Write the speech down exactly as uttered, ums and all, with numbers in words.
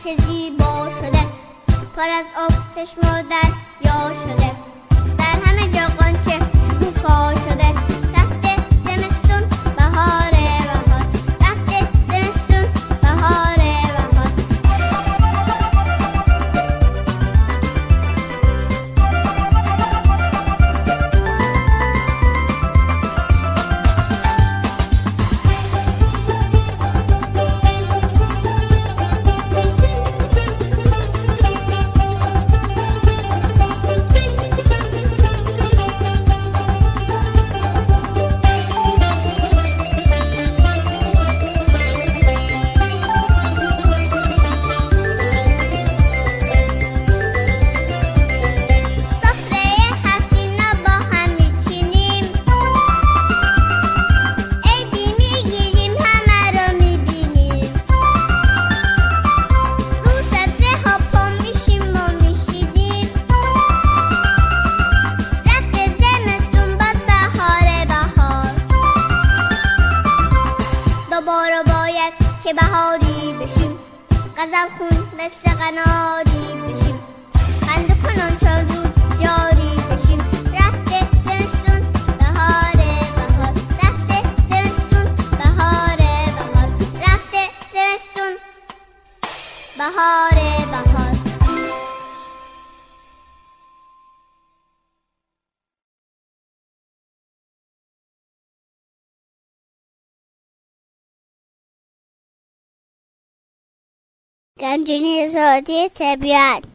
چه زیبا شده، پر از آب چشم و دریا شده، در همه جا قنچه شکوفا شده. رفته زمستون بهاره بهار، رفته زمستون بهاره بهار. دوباره باید که بهاری بشیم، غزل خون مثل قناری بشیم، خنده کنان چون رود جاری بشیم. رفته زمستون بهاره بهار، رفته زمستون بهاره بهار، رفته زمستون بهاره بهار. گنجینه صوتی طبیعت.